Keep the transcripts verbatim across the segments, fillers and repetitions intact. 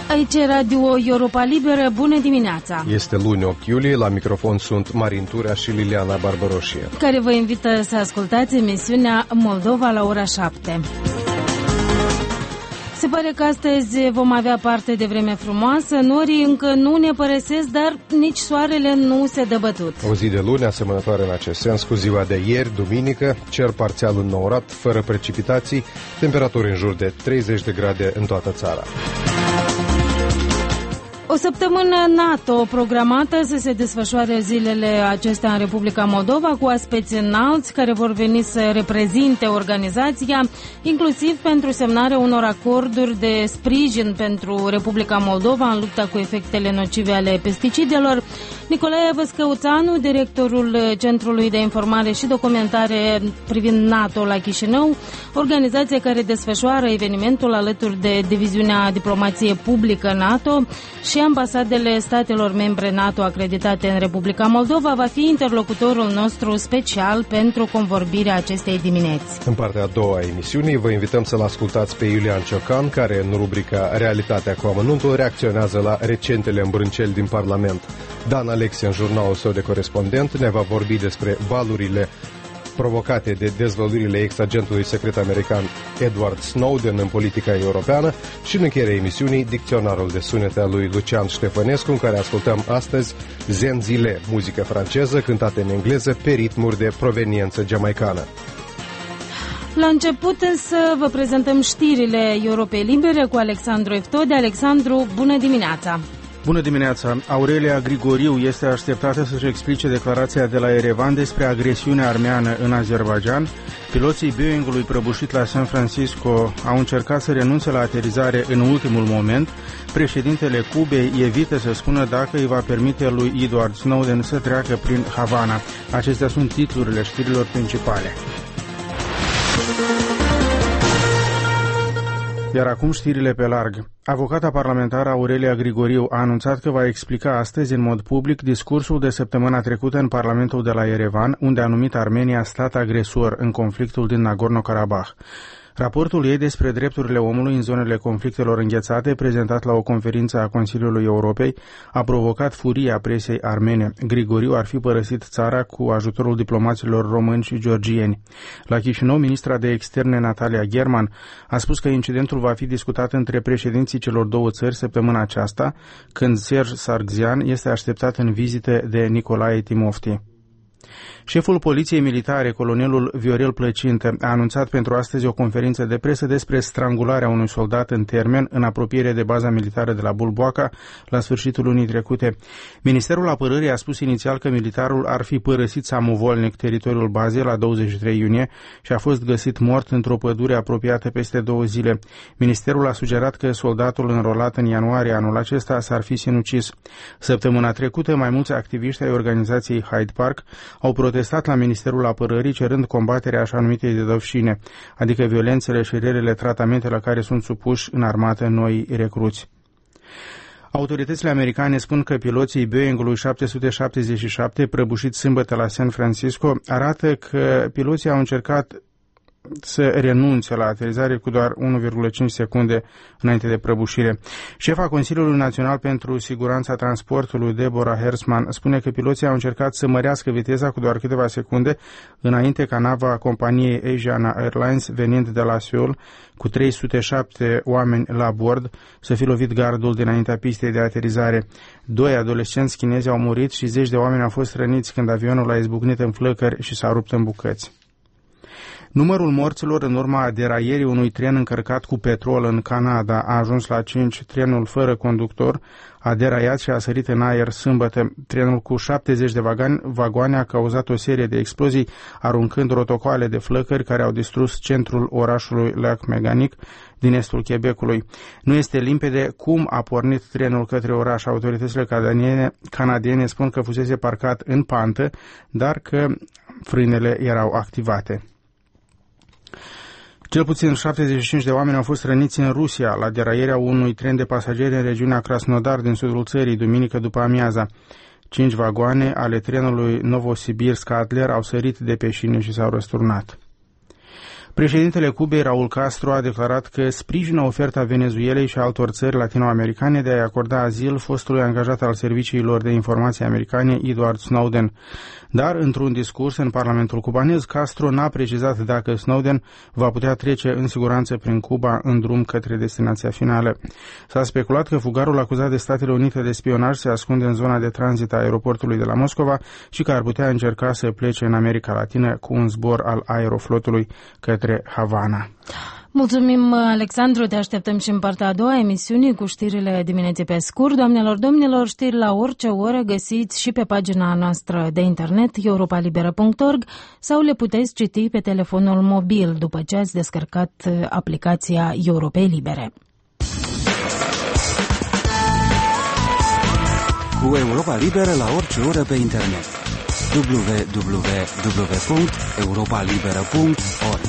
Aici e Radio Europa Liberă, bună dimineața! Este luni opt iulie, la microfon sunt Marin Turea și Liliana Barbăroșie, care vă invită să ascultați emisiunea Moldova la ora șapte. Se pare că astăzi vom avea parte de vreme frumoasă, norii încă nu ne părăsesc, dar nici soarele nu se dă bătut. O zi de luni asemănătoare în acest sens cu ziua de ieri, duminică, cer parțial înnourat, fără precipitații, temperaturi în jur de treizeci de grade în toată țara. O săptămână NATO programată să se desfășoare zilele acestea în Republica Moldova cu aspeți înalți care vor veni să reprezinte organizația, inclusiv pentru semnarea unor acorduri de sprijin pentru Republica Moldova în lupta cu efectele nocive ale pesticidelor. Nicolae Văscăuțanu, directorul Centrului de Informare și Documentare privind NATO la Chișinău, organizație care desfășoară evenimentul alături de Diviziunea Diplomație Publică NATO și ambasadele statelor membre NATO acreditate în Republica Moldova, va fi interlocutorul nostru special pentru convorbirea acestei dimineți. În partea a doua a emisiunii vă invităm să-l ascultați pe Iulian Ciocan, care în rubrica Realitatea cu amănuntul reacționează la recentele îmbrânceli din Parlament. Dan Alexie, în jurnalul său de corespondent, ne va vorbi despre valurile provocate de dezvăluirile ex-agentului secret american Edward Snowden în politica europeană și în încheierea emisiunii dicționarul de sunete al lui Lucian Ștefănescu, în care ascultăm astăzi Zenzile, muzică franceză cântată în engleză pe ritmuri de proveniență jamaicană. La început însă vă prezentăm știrile Europei Libere cu Alexandru Eftode. Alexandru, bună dimineața! Bună dimineața! Aurelia Grigoriu este așteptată să-și explice declarația de la Erevan despre agresiunea armeană în Azerbaidjan. Piloții Boeing-ului prăbușit la San Francisco au încercat să renunțe la aterizare în ultimul moment. Președintele Cubei evită să spună dacă îi va permite lui Edward Snowden să treacă prin Havana. Acestea sunt titlurile știrilor principale. Iar acum știrile pe larg. Avocata parlamentară Aurelia Grigoriu a anunțat că va explica astăzi în mod public discursul de săptămâna trecută în Parlamentul de la Erevan, unde a numit Armenia stat agresor în conflictul din Nagorno-Karabakh. Raportul ei despre drepturile omului în zonele conflictelor înghețate, prezentat la o conferință a Consiliului Europei, a provocat furia presei armene. Grigoriu ar fi părăsit țara cu ajutorul diplomaților români și georgieni. La Chișinău, ministra de externe Natalia German a spus că incidentul va fi discutat între președinții celor două țări săptămâna aceasta, când Serge Sargsyan este așteptat în vizite de Nicolae Timofti. Șeful Poliției Militare, colonelul Viorel Plăcintă, a anunțat pentru astăzi o conferință de presă despre strangularea unui soldat în termen în apropiere de baza militară de la Bulboaca la sfârșitul lunii trecute. Ministerul Apărării a spus inițial că militarul ar fi părăsit samovolnic teritoriul bazei la douăzeci și trei iunie și a fost găsit mort într-o pădure apropiată peste două zile. Ministerul a sugerat că soldatul înrolat în ianuarie anul acesta s-ar fi sinucis. Săptămâna trecută, mai mulți activiști ai organizației Hyde Park au protestat la Ministerul Apărării cerând combaterea așa numitei dedovșine, adică violențele și relele tratamente la care sunt supuși în armată noi recruți. Autoritățile americane spun că piloții Boeing-ului șapte sute șaptezeci și șapte, prăbușit sâmbătă la San Francisco, arată că piloții au încercat să renunțe la aterizare cu doar unu virgulă cinci secunde înainte de prăbușire. Șefa Consiliului Național pentru Siguranța Transportului, Deborah Hersman, spune că piloții au încercat să mărească viteza cu doar câteva secunde înainte ca nava companiei Asiana Airlines, venind de la Seoul, cu trei sute șapte oameni la bord, să fi lovit gardul dinaintea pistei de aterizare. Doi adolescenți chinezi au murit și zeci de oameni au fost răniți când avionul a izbucnit în flăcări și s-a rupt în bucăți. Numărul morților în urma deraierii unui tren încărcat cu petrol în Canada a ajuns la cinci. Trenul fără conductor a deraiat și a sărit în aer sâmbătă. Trenul cu șaptezeci de vagoane a cauzat o serie de explozii, aruncând rotocoale de flăcări care au distrus centrul orașului Lac-Méganic din estul Quebecului. Nu este limpede cum a pornit trenul către oraș. Autoritățile canadiene, canadiene spun că fusese parcat în pantă, dar că frânele erau activate. Cel puțin șaptezeci și cinci de oameni au fost răniți în Rusia la deraierea unui tren de pasageri în regiunea Krasnodar din sudul țării, duminică după amiaza. Cinci vagoane ale trenului Novosibirsk-Adler au sărit de pe șine și s-au răsturnat. Președintele Cubei, Raul Castro, a declarat că sprijină oferta Venezuelei și altor țări latinoamericane de a acorda azil fostului angajat al serviciilor de informație americane Edward Snowden. Dar, într-un discurs în Parlamentul cubanez, Castro n-a precizat dacă Snowden va putea trece în siguranță prin Cuba în drum către destinația finală. S-a speculat că fugarul acuzat de Statele Unite de spionaj se ascunde în zona de tranzit a aeroportului de la Moscova și că ar putea încerca să plece în America Latină cu un zbor al Aeroflotului către Havana. Mulțumim, Alexandru, te așteptăm și în partea a doua a emisiunii cu știrile dimineții pe scurt. Doamnelor, domnilor, știri la orice oră găsiți și pe pagina noastră de internet europa liberă punct org sau le puteți citi pe telefonul mobil după ce ați descărcat aplicația Europei Libere. Cu Europa Liberă la orice oră pe internet. w w w punct europa liberă punct org.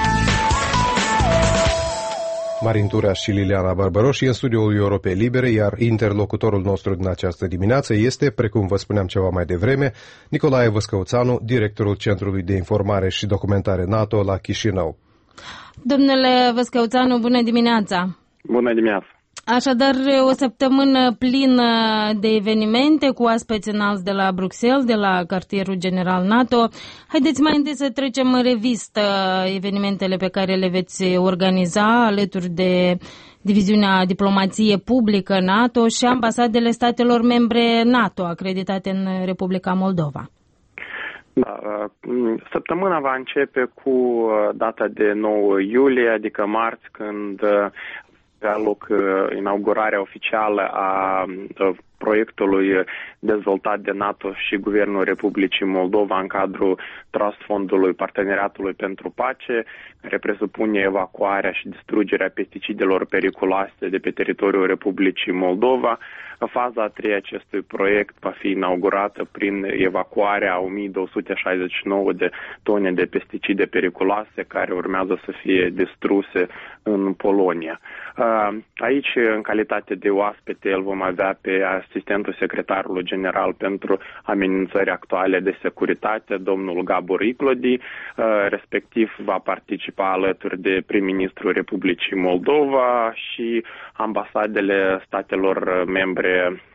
Marin Turea și Liliana Barbaroși în studioul Europei Libere, iar interlocutorul nostru din această dimineață este, precum vă spuneam ceva mai devreme, Nicolae Văscăuțanu, directorul Centrului de Informare și Documentare NATO la Chișinău. Domnule Văscăuțanu, bună dimineața! Bună dimineața! Așadar, o săptămână plină de evenimente cu aspeți înalți de la Bruxelles, de la cartierul general NATO. Haideți mai întâi să trecem în revistă evenimentele pe care le veți organiza alături de Diviziunea Diplomație Publică NATO și ambasadele statelor membre NATO acreditate în Republica Moldova. Da, săptămâna va începe cu data de nouă iulie, adică marți, când a loc inaugurarea oficială a proiectului dezvoltat de NATO și Guvernul Republicii Moldova în cadrul Trust Fondului Parteneriatului pentru Pace, care presupune evacuarea și distrugerea pesticidelor periculoase de pe teritoriul Republicii Moldova. Faza a treia acestui proiect va fi inaugurată prin evacuarea a o mie două sute șaizeci și nouă de tone de pesticide periculoase care urmează să fie distruse în Polonia. Aici, în calitate de oaspete, îl vom avea pe asistentul secretarului general pentru amenințări actuale de securitate, domnul Gabor Iclodi, respectiv va participa alături de prim-ministrul Republicii Moldova și ambasadele statelor membre,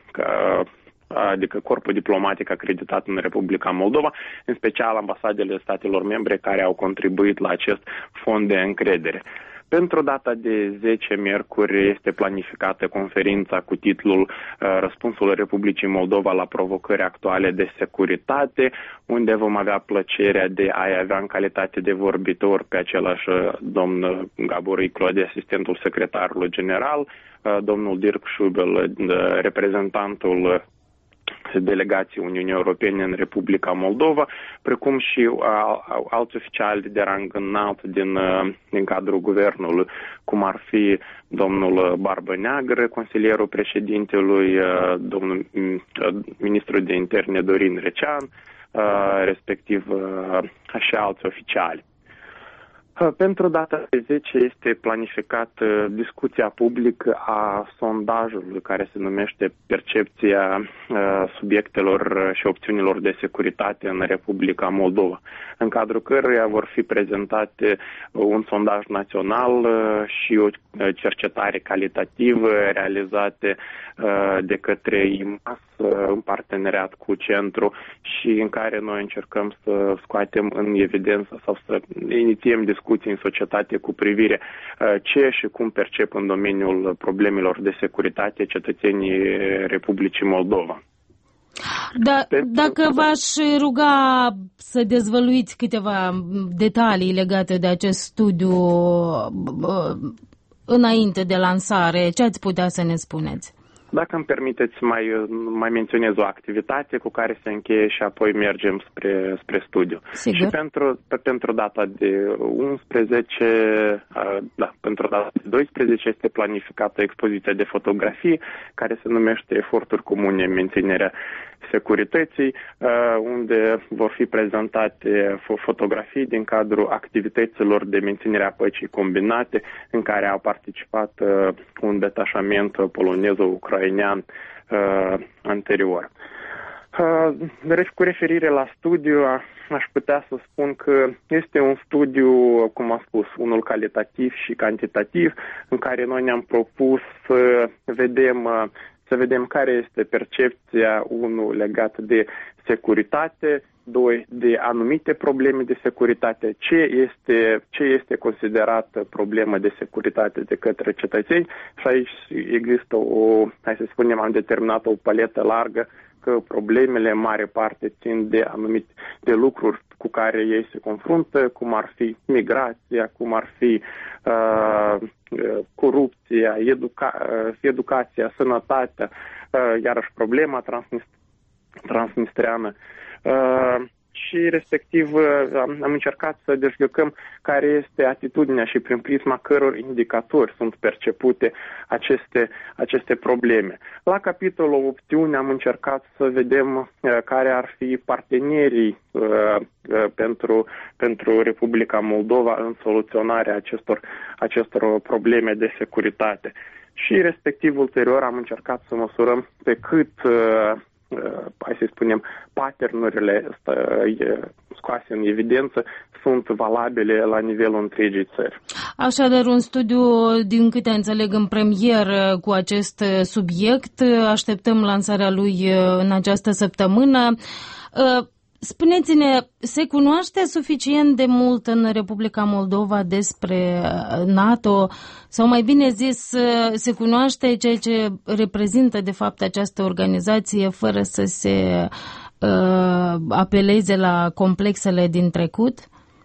adică corpul diplomatic acreditat în Republica Moldova, în special ambasadele statelor membre care au contribuit la acest fond de încredere. Pentru data de zece miercuri este planificată conferința cu titlul uh, Răspunsul Republicii Moldova la provocări actuale de securitate, unde vom avea plăcerea de a avea în calitate de vorbitor pe același domn Gabor Iclodi, asistentul secretarului general, uh, domnul Dirk Schubel, uh, reprezentantul delegații Uniunii Europene în Republica Moldova, precum și alți oficiali de rang înalt din, din cadrul guvernului, cum ar fi domnul Barbă Neagră, consilierul președintelui, domnul ministrul de interne Dorin Recean, respectiv și alți oficiali. Pentru data de zece este planificată discuția publică a sondajului care se numește Percepția subiectelor și opțiunilor de securitate în Republica Moldova, în cadrul căruia vor fi prezentate un sondaj național și o cercetare calitativă realizate de către I M A S în parteneriat cu Centru și în care noi încercăm să scoatem în evidență sau să inițiem discuții în societate cu privire ce și cum percep în domeniul problemelor de securitate cetățenii Republicii Moldova. Da, dacă v-aș ruga să dezvăluiți câteva detalii legate de acest studiu înainte de lansare, ce ați putea să ne spuneți? Dacă îmi permiteți, mai, mai menționez o activitate cu care se încheie și apoi mergem spre, spre studiu. Sigur. Și pentru, pentru data de unsprezece, da, pentru data de doisprezece este planificată expoziția de fotografii care se numește Eforturi comune în menținerea securității, unde vor fi prezentate fotografii din cadrul activităților de menținere a păcii combinate, în care a participat un detașament polonez-ucrainean anterior. Cu referire la studiu, aș putea să spun că este un studiu, cum am spus, unul calitativ și cantitativ, în care noi ne-am propus să vedem, să vedem care este percepția, unul legat de securitate, doi, de anumite probleme de securitate, ce este, ce este considerat problemă de securitate de către cetățeni și aici există o, hai să spunem, am determinat o paletă largă că problemele în mare parte țin de anumite de lucruri cu care ei se confruntă, cum ar fi migrația, cum ar fi uh, corupția, educa- educația, sănătatea, uh, iarăși problema transnist- transnistreană. Uh, și respectiv am, am încercat să dezgăcăm care este atitudinea și prin prisma căror indicatori sunt percepute aceste, aceste probleme. La capitolul opțiune am încercat să vedem uh, care ar fi partenerii uh, uh, pentru, pentru Republica Moldova în soluționarea acestor, acestor probleme de securitate. Și respectiv ulterior am încercat să măsurăm pe cât uh, hai să spunem, paternurile scoase în evidență sunt valabile la nivelul întregii țări. Așadar, un studiu, din câte înțeleg, în premieră cu acest subiect. Așteptăm lansarea lui în această săptămână. Spuneți-ne, se cunoaște suficient de mult în Republica Moldova despre NATO, sau mai bine zis, se cunoaște ceea ce reprezintă de fapt această organizație fără să se uh, apeleze la complexele din trecut?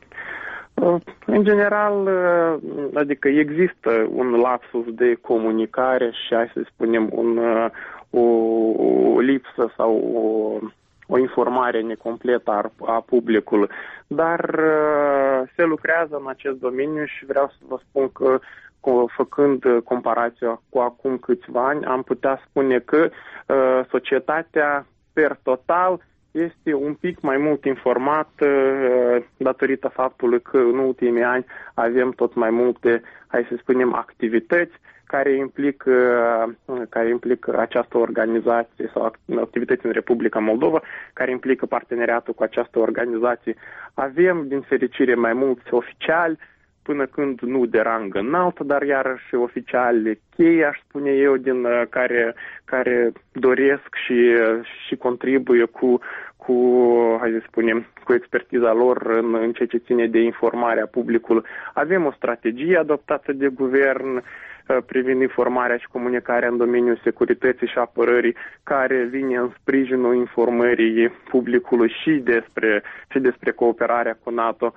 În general, adică există un lapsus de comunicare și, hai să spunem, un, o, o lipsă sau o o informare necompletă a, a publicului, dar uh, se lucrează în acest domeniu și vreau să vă spun că, cu, făcând comparația cu acum câțiva ani, am putea spune că uh, societatea per total este un pic mai mult informată uh, datorită faptului că în ultimii ani avem tot mai multe, hai să spunem, activități care implică, care implică această organizație sau activități în Republica Moldova, care implică parteneriatul cu această organizație. Avem, din fericire, mai mulți oficiali, până când nu de rang înalt, dar iarăși oficiali cheie, aș spune eu, din care, care doresc și, și contribuie cu, cu, hai să spunem, cu expertiza lor în, în ceea ce ține de informarea publicului. Avem o strategie adoptată de guvern privind informarea și comunicarea în domeniul securității și apărării, care vine în sprijinul informării publicului și despre, și despre cooperarea cu NATO.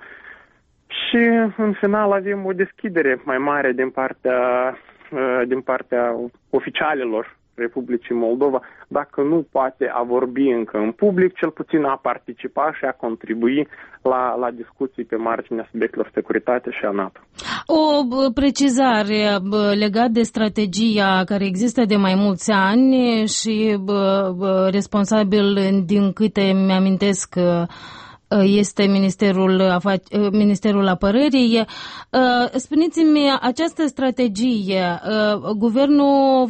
Și în final avem o deschidere mai mare din partea, din partea oficialilor Republicii Moldova, dacă nu poate a vorbi încă în public, cel puțin a participa și a contribui la, la discuții pe marginea subiectelor securitate și a NATO. O precizare legată de strategia care există de mai mulți ani și responsabil, din câte mi-amintesc, este Ministerul, Afac- Ministerul Apărării. Spuneți-mi, această strategie, guvernul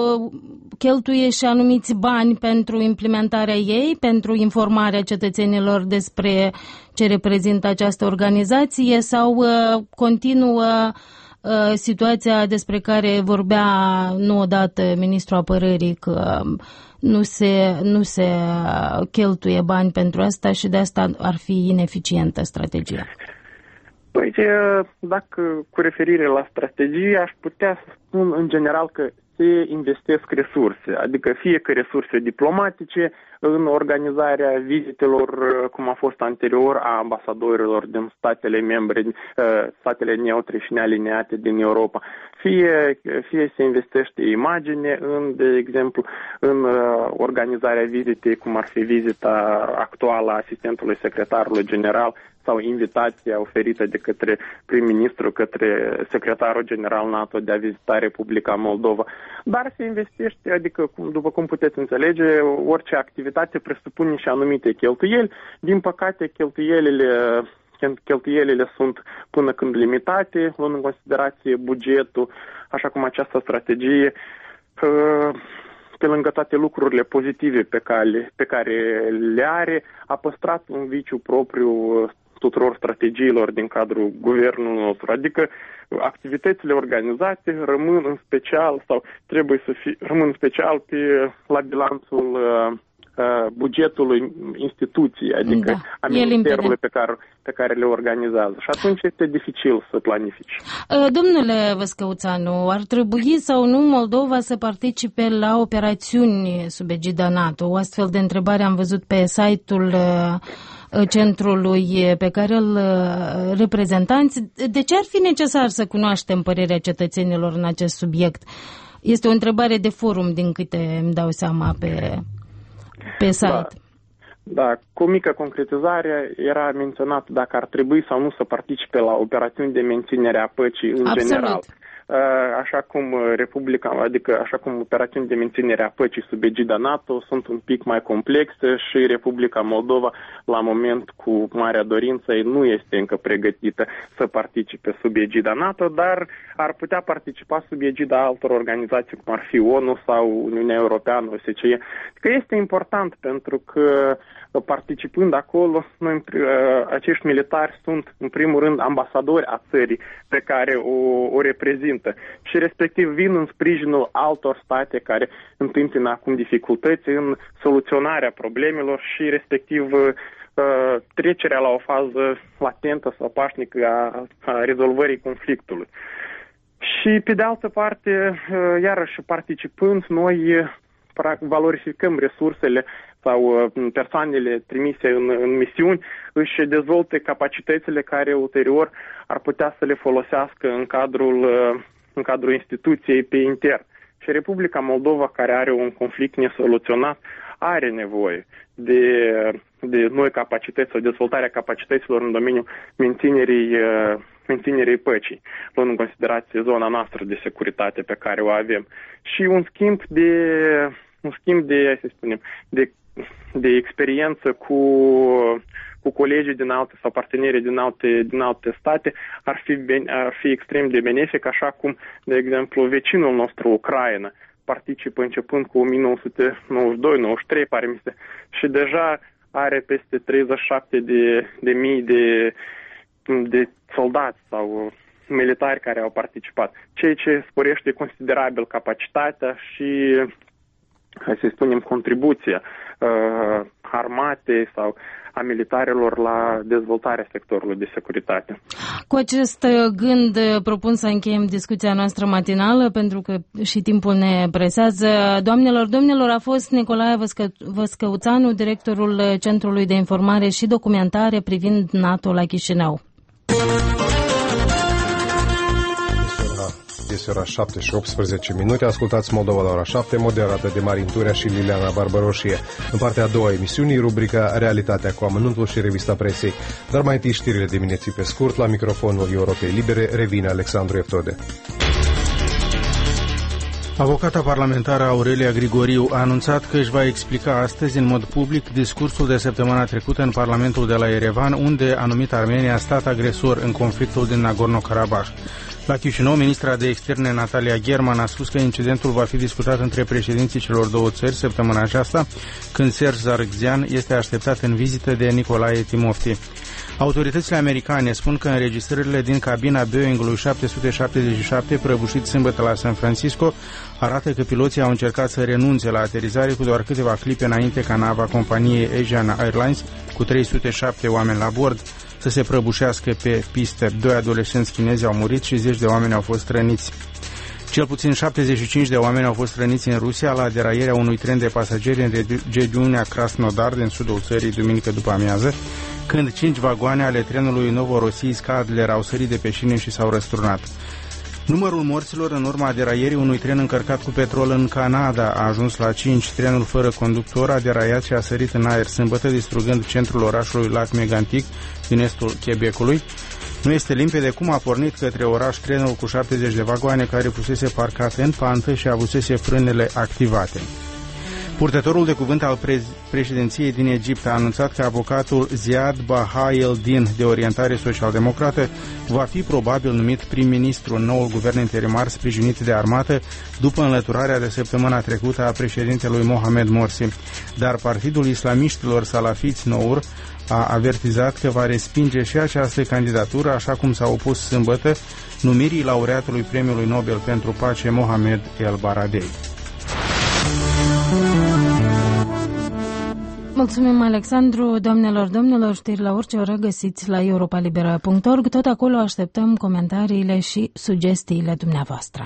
cheltuie și anumiți bani pentru implementarea ei, pentru informarea cetățenilor despre ce reprezintă această organizație, sau continuă situația despre care vorbea nu odată ministrul Apărării, că nu se, nu se cheltuie bani pentru asta și de asta ar fi ineficientă strategia? Păi, dacă cu referire la strategie, aș putea să spun în general că se investesc resurse, adică fie că resurse diplomatice în organizarea vizitelor, cum a fost anterior, a ambasadorilor din statele membre, statele neutre și nealiniate din Europa, fie, fie se investește imagine în, de exemplu, în organizarea vizitei, cum ar fi vizita actuală a asistentului secretarului general sau invitația oferită de către prim-ministru către secretarul general NATO de a vizita Republica Moldova. Dar se investește, adică, după cum puteți înțelege, orice activitate presupune și anumite cheltuieli. Din păcate, cheltuielile, cheltuielile sunt până când limitate, luând în considerație bugetul, așa cum această strategie pe lângă toate lucrurile pozitive pe care, pe care le are, a păstrat un viciu propriu tuturor strategiilor din cadrul guvernului nostru. Adică activitățile organizate rămân în special sau trebuie să fie, rămân în special pe, la bilanțul uh, bugetului instituției, adică da, a ministerului pe care, pe care le organizează. Și atunci este dificil să planifici. Domnule Văscăuțanu, ar trebui sau nu Moldova să participe la operațiuni sub egida NATO? O astfel de întrebare am văzut pe site-ul centrului pe care îl reprezentanți. De ce ar fi necesar să cunoaștem părerea cetățenilor în acest subiect? Este o întrebare de forum, din câte îmi dau seama pe... pe site. Da, da, cu mică concretizare era menționat dacă ar trebui sau nu să participe la operațiuni de menținere a păcii în Absolut. general. Așa cum Republica, adică așa cum operațiuni de menținere a păcii sub egida NATO sunt un pic mai complexe și Republica Moldova, la moment cu marea dorință, nu este încă pregătită să participe sub egida NATO, dar ar putea participa sub egida altor organizații, cum ar fi ONU sau Uniunea Europeană, O S C E. Că este important pentru că participând acolo, noi, acești militari sunt în primul rând ambasadori a țării pe care o, o reprezintă și respectiv vin în sprijinul altor state care întâmpină acum dificultăți în soluționarea problemelor și respectiv trecerea la o fază latentă sau pașnică a, a rezolvării conflictului. Și pe de altă parte, iarăși participând, noi valorificăm resursele sau persoanele trimise în, în misiuni, își dezvolte capacitățile care ulterior ar putea să le folosească în cadrul, în cadrul instituției pe intern. Și Republica Moldova, care are un conflict nesoluționat, are nevoie de, de noi capacități sau dezvoltarea capacităților în domeniul menținerii, menținerii păcii, luând în considerație zona noastră de securitate pe care o avem. Și un schimb de, un schimb de, să spunem, de de experiență cu, cu colegii din alte sau partenerii din alte, din alte state ar fi, ar fi extrem de benefic, așa cum, de exemplu, vecinul nostru, Ucraina, participă începând cu o mie nouă sute nouăzeci și doi nouăzeci și trei, pare mi se, și deja are peste treizeci și șapte de, de mii de, de soldați sau militari care au participat, ceea ce sporește considerabil capacitatea și, hai să spunem, contribuția uh, armatei sau a militarilor la dezvoltarea sectorului de securitate. Cu acest gând propun să încheiem discuția noastră matinală, pentru că și timpul ne presează. Doamnelor, domnilor, a fost Nicolae Văscă, Văscăuțanu, directorul Centrului de Informare și Documentare privind NATO la Chișinău. Este ora șapte și optsprezece minute. Ascultați Moldova la ora șapte, moderată de Marin Turea și Liliana Barbaroșie. În partea a doua a emisiunii, rubrica Realitatea cu amănuntul și revista presei. Dar mai întâi știrile dimineții pe scurt. La microfonul Europei Libere revine Alexandru Eftode. Avocata parlamentară Aurelia Grigoriu a anunțat că își va explica astăzi în mod public discursul de săptămâna trecută în Parlamentul de la Yerevan, unde a numit Armenia stat agresor în conflictul din Nagorno-Karabakh. La Chișinău, ministra de externe Natalia German a spus că incidentul va fi discutat între președinții celor două țări săptămâna aceasta, când Serge Sargsyan este așteptat în vizită de Nicolae Timofti. Autoritățile americane spun că înregistrările din cabina Boeing-ului șapte sute șaptezeci și șapte prăbușit sâmbătă la San Francisco arată că piloții au încercat să renunțe la aterizare cu doar câteva clipe înainte ca nava companiei Asian Airlines cu trei sute șapte oameni la bord să se prăbușească pe pistă. Doi adolescenți chinezi au murit și zeci de oameni au fost răniți. Cel puțin șaptezeci și cinci de oameni au fost răniți în Rusia la deraierea unui tren de pasageri în regiunea Krasnodar din sudul țării duminică după amiază, când cinci vagoane ale trenului Novorossiysk Adler au sărit de pe șine și s-au răsturnat. Numărul morților în urma deraierii unui tren încărcat cu petrol în Canada a ajuns la cinci. Trenul fără conductor a deraiat și a sărit în aer sâmbătă, distrugând centrul orașului Lac-Mégantic din estul Quebecului. Nu este limpede cum a pornit către oraș trenul cu șaptezeci de vagoane care fusese parcat în pantă și avusese frânele activate. Purtătorul de cuvânt al pre- președinției din Egipt a anunțat că avocatul Ziad Baha el-Din, de orientare social-democrată, va fi probabil numit prim-ministru în noul guvern interimar sprijinit de armată după înlăturarea de săptămâna trecută a președintelui Mohamed Morsi. Dar Partidul Islamiștilor Salafiți Nour a avertizat că va respinge și această candidatură, așa cum s-a opus sâmbătă numirii laureatului Premiului Nobel pentru Pace Mohamed El Baradei. Mulțumim, Alexandru. Doamnelor, domnilor, știri la orice oră găsiți la europa libera punct org. Tot acolo așteptăm comentariile și sugestiile dumneavoastră.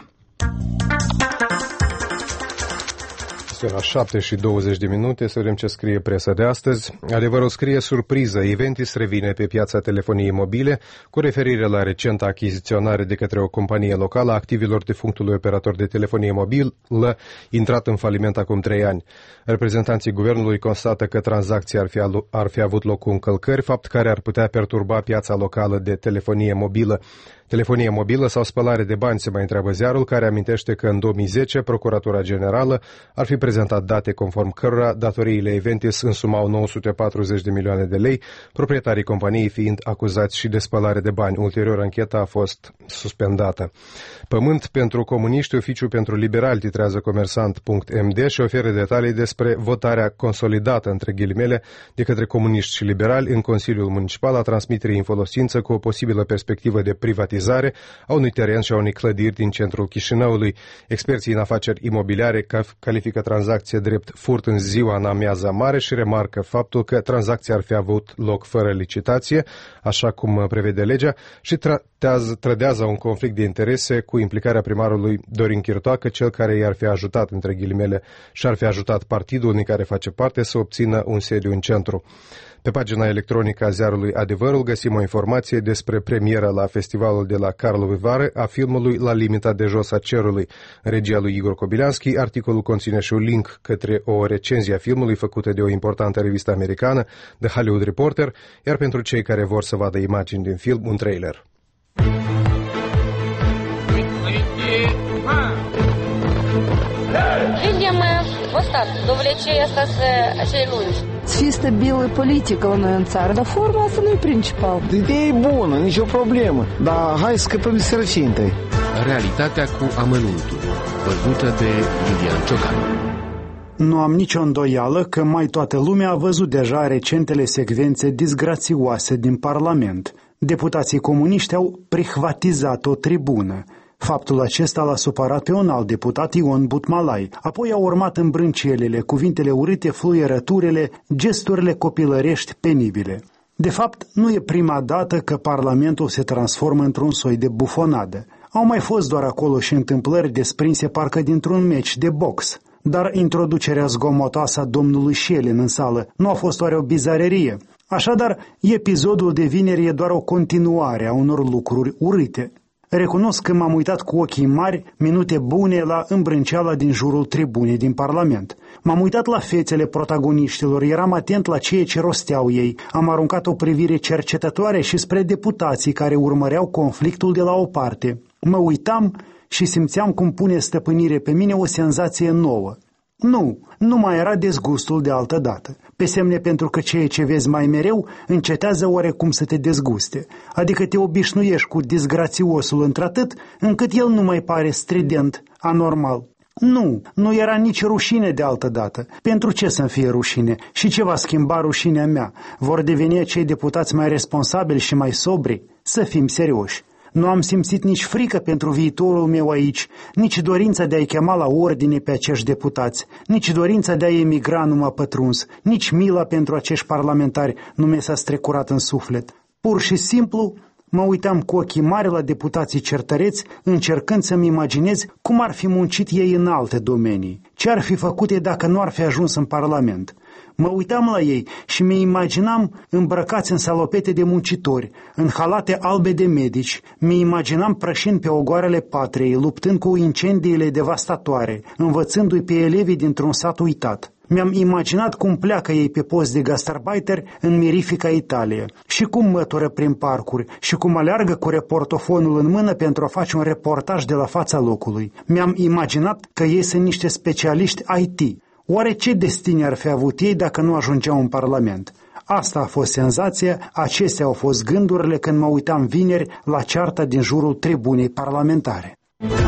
Este la șapte și douăzeci de minute, să vedem ce scrie presa de astăzi. Adevărul scrie surpriză. Eventis revine pe piața telefoniei mobile cu referire la recenta achiziționare de către o companie locală a activilor defunctului operator de telefonie mobilă, intrat în faliment acum trei ani. Reprezentanții guvernului constată că tranzacția ar fi, ar fi avut loc cu încălcări, fapt care ar putea perturba piața locală de telefonie mobilă. Telefonie mobilă sau spălare de bani, se mai întreabă ziarul, care amintește că în două mii zece Procuratura Generală ar fi prezentat date conform cărora datoriile Eventis însumau nouă sute patruzeci de milioane de lei, proprietarii companiei fiind acuzați și de spălare de bani. Ulterior, ancheta a fost suspendată. Pământ pentru comuniști, oficiu pentru liberali, titrează comersant punct m d și oferă detalii despre votarea consolidată, între ghilimele, de către comuniști și liberali în Consiliul Municipal a transmiterii în folosință cu o posibilă perspectivă de privatizare a unui teren și a unei clădiri din centrul Chișinăului. Experții în afaceri imobiliare califică tranzacția drept furt în ziua în amiaza mare și remarcă faptul că tranzacția ar fi avut loc fără licitație, așa cum prevede legea, și tratează, trădează un conflict de interese cu implicarea primarului Dorin Chirtoacă, cel care i-ar fi ajutat, între ghilimele, și ar fi ajutat partidul din care face parte să obțină un sediu în centru. Pe pagina electronică a ziarului Adevărul găsim o informație despre premiera la festivalul de la Karlovy Vary a filmului La limita de jos a cerului, regia lui Igor Kobilanski. Articolul conține și un link către o recenzie a filmului făcută de o importantă revistă americană, The Hollywood Reporter, iar pentru cei care vor să vadă imagini din film, un trailer. Видимо, вот так, до влечения остаться acei lungi. Să fie stabilă politică la noi în țară, dar forma asta nu e principal. Ideea e bună, nicio problemă, dar hai să scăpăm de sărăcie întâi. Realitatea cu amănuntul, văzută de Iulian Ciocan. Nu am nicio îndoială că mai toată lumea a văzut deja recentele secvențe disgrațioase din Parlament. Deputații comuniști au prihvatizat o tribună. Faptul acesta l-a supărat pe un alt deputat, Ion Butmalai. Apoi au urmat îmbrâncelele, cuvintele urâte, fluierăturile, gesturile copilărești penibile. De fapt, nu e prima dată că Parlamentul se transformă într-un soi de bufonadă. Au mai fost doar acolo și întâmplări desprinse parcă dintr-un meci de box. Dar introducerea zgomotoasă a domnului Șelin în sală nu a fost oare o bizarerie? Așadar, episodul de vineri e doar o continuare a unor lucruri urâte. Recunosc că m-am uitat cu ochii mari minute bune la îmbrânceala din jurul tribunei din Parlament. M-am uitat la fețele protagoniștilor, eram atent la ceea ce rosteau ei, am aruncat o privire cercetătoare și spre deputații care urmăreau conflictul de la o parte. Mă uitam și simțeam cum pune stăpânire pe mine o senzație nouă. Nu, nu mai era dezgustul de altă dată. Pe semne pentru că ceea ce vezi mai mereu încetează oarecum să te dezguste. Adică te obișnuiești cu disgrațiosul într-atât încât el nu mai pare strident, anormal. Nu, nu era nici rușine de altă dată. Pentru ce să-mi fie rușine? Și ce va schimba rușinea mea? Vor deveni acei deputați mai responsabili și mai sobri? Să fim serioși. Nu am simțit nici frică pentru viitorul meu aici, nici dorința de a-i chema la ordine pe acești deputați, nici dorința de a emigra nu m-a pătruns, nici mila pentru acești parlamentari nu mi s-a strecurat în suflet. Pur și simplu mă uitam cu ochii mari la deputații certăreți, încercând să-mi imaginez cum ar fi muncit ei în alte domenii, ce ar fi făcut ei dacă nu ar fi ajuns în Parlament. Mă uitam la ei și mi imaginam îmbrăcați în salopete de muncitori, în halate albe de medici, mi imaginam prășind pe ogoarele patriei, luptând cu incendiile devastatoare, învățându-i pe elevii dintr-un sat uitat. Mi-am imaginat cum pleacă ei pe post de gastarbeiter în mirifica Italia și cum mătură prin parcuri și cum aleargă cu reportofonul în mână pentru a face un reportaj de la fața locului. Mi-am imaginat că ei sunt niște specialiști I T, Oare ce destine ar fi avut ei dacă nu ajungeau în Parlament? Asta a fost senzația, acestea au fost gândurile când mă uitam vineri la cearta din jurul tribunei parlamentare.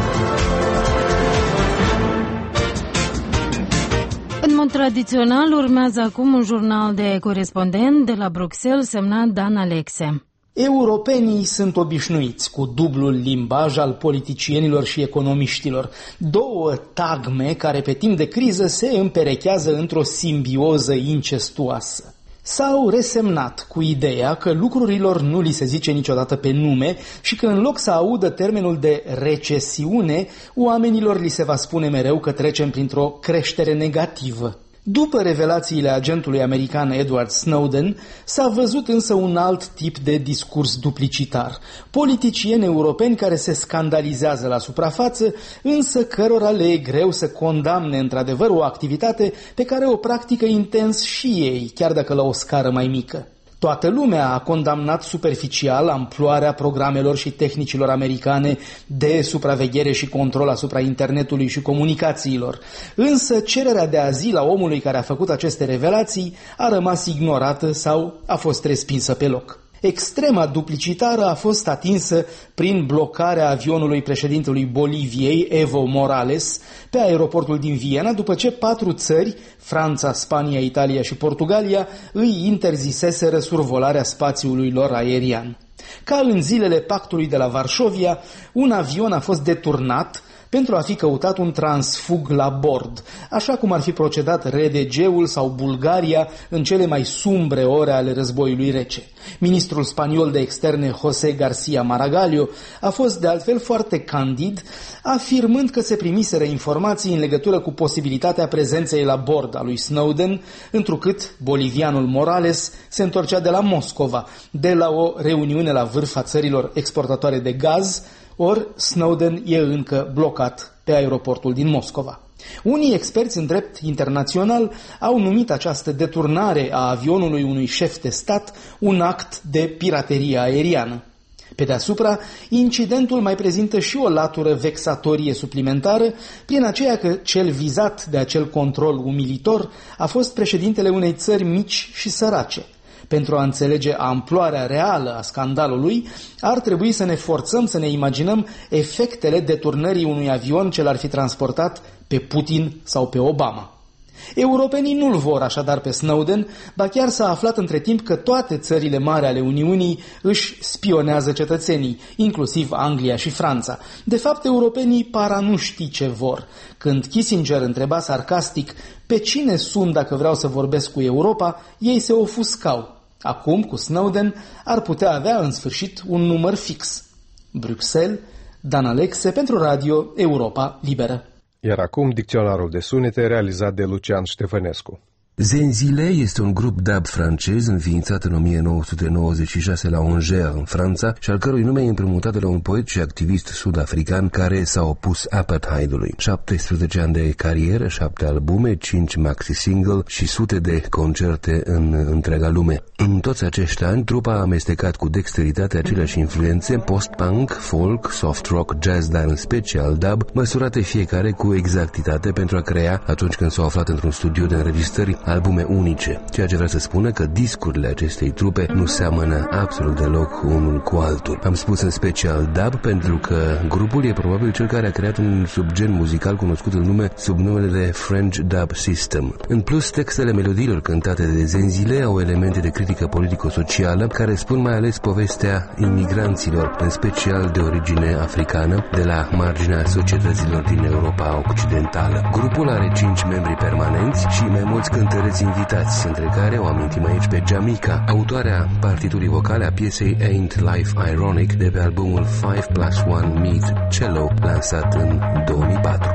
În mod tradițional, urmează acum un jurnal de corespondent de la Bruxelles semnat Dan Alexe. Europenii sunt obișnuiți cu dublul limbaj al politicienilor și economiștilor, două tagme care pe timp de criză se împerechează într-o simbioză incestuoasă. S-au resemnat cu ideea că lucrurilor nu li se zice niciodată pe nume și că în loc să audă termenul de recesiune, oamenilor li se va spune mereu că trecem printr-o creștere negativă. După revelațiile agentului american Edward Snowden, s-a văzut însă un alt tip de discurs duplicitar. Politicieni europeni care se scandalizează la suprafață, însă cărora le e greu să condamne într-adevăr o activitate pe care o practică intens și ei, chiar dacă la o scară mai mică. Toată lumea a condamnat superficial amploarea programelor și tehnicilor americane de supraveghere și control asupra internetului și comunicațiilor. Însă cererea de azil a omului care a făcut aceste revelații a rămas ignorată sau a fost respinsă pe loc. Extrema duplicitară a fost atinsă prin blocarea avionului președintelui Boliviei, Evo Morales, pe aeroportul din Viena, după ce patru țări, Franța, Spania, Italia și Portugalia, îi interziseseră survolarea spațiului lor aerian. Ca în zilele pactului de la Varșovia, un avion a fost deturnat pentru a fi căutat un transfug la bord, așa cum ar fi procedat R D G-ul sau Bulgaria în cele mai sumbre ore ale războiului rece. Ministrul spaniol de externe José García Maragall a fost de altfel foarte candid, afirmând că se primiseră informații în legătură cu posibilitatea prezenței la bord a lui Snowden, întrucât bolivianul Morales se întorcea de la Moscova, de la o reuniune la vârf a țărilor exportatoare de gaz, ori Snowden e încă blocat pe aeroportul din Moscova. Unii experți în drept internațional au numit această deturnare a avionului unui șef de stat un act de piraterie aeriană. Pe deasupra, incidentul mai prezintă și o latură vexatorie suplimentară, prin aceea că cel vizat de acel control umilitor a fost președintele unei țări mici și sărace. Pentru a înțelege amploarea reală a scandalului, ar trebui să ne forțăm să ne imaginăm efectele deturnării unui avion ce l-ar fi transportat pe Putin sau pe Obama. Europenii nu-l vor așadar pe Snowden, ba chiar s-a aflat între timp că toate țările mari ale Uniunii își spionează cetățenii, inclusiv Anglia și Franța. De fapt, europenii par a nu ști ce vor. Când Kissinger întreba sarcastic pe cine sun dacă vreau să vorbesc cu Europa, ei se ofuscau. Acum, cu Snowden, ar putea avea în sfârșit un număr fix. Bruxelles, Dan Alexe pentru Radio Europa Liberă. Iar acum dicționarul de sunete realizat de Lucian Ștefănescu. Zenzile este un grup dub francez înființat în o mie nouă sute nouăzeci și șase la Angers, în Franța, și al cărui nume e împrumutat de la un poet și activist sud-african care s-a opus apartheidului. șaptesprezece ani de carieră, șapte albume, cinci maxi-single și sute de concerte în întreaga lume. În toți acești ani, trupa a amestecat cu dexteritate aceleași influențe post-punk, folk, soft rock, jazz, dar în special dub, măsurate fiecare cu exactitate pentru a crea, atunci când s-au aflat într-un studio de înregistrări, albume unice, ceea ce vrea să spună că discurile acestei trupe nu seamănă absolut deloc unul cu altul. Am spus în special dub pentru că grupul e probabil cel care a creat un subgen muzical cunoscut în lume sub numele de French Dub System. În plus, textele melodiilor cântate de Zenzile au elemente de critică politico-socială care spun mai ales povestea imigranților, în special de origine africană, de la marginea societăților din Europa Occidentală. Grupul are cinci membri permanenți și mai mulți cântăreți invitați, între care o amintim aici pe Jamaica, autoarea partiturii vocale a piesei Ain't Life Ironic de pe albumul five plus one Meet Cello, lansat în două mii patru.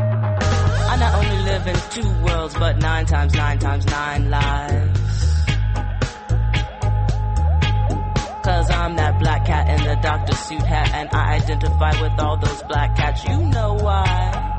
I not only live in two worlds, but nine times nine times nine lives. Cause I'm that black cat in the doctor suit hat, and I identify with all those black cats, you know why.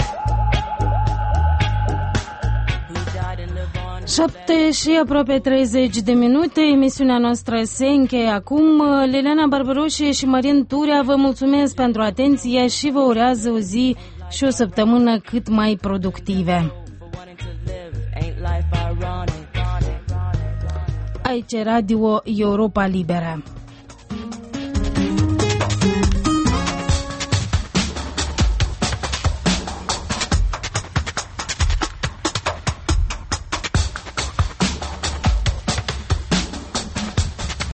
șapte și aproape treizeci de minute, emisiunea noastră se încheie acum. Liliana Barbaroșie și Marin Turea vă mulțumesc pentru atenție și vă urează o zi și o săptămână cât mai productive. Aici Radio Europa Liberă.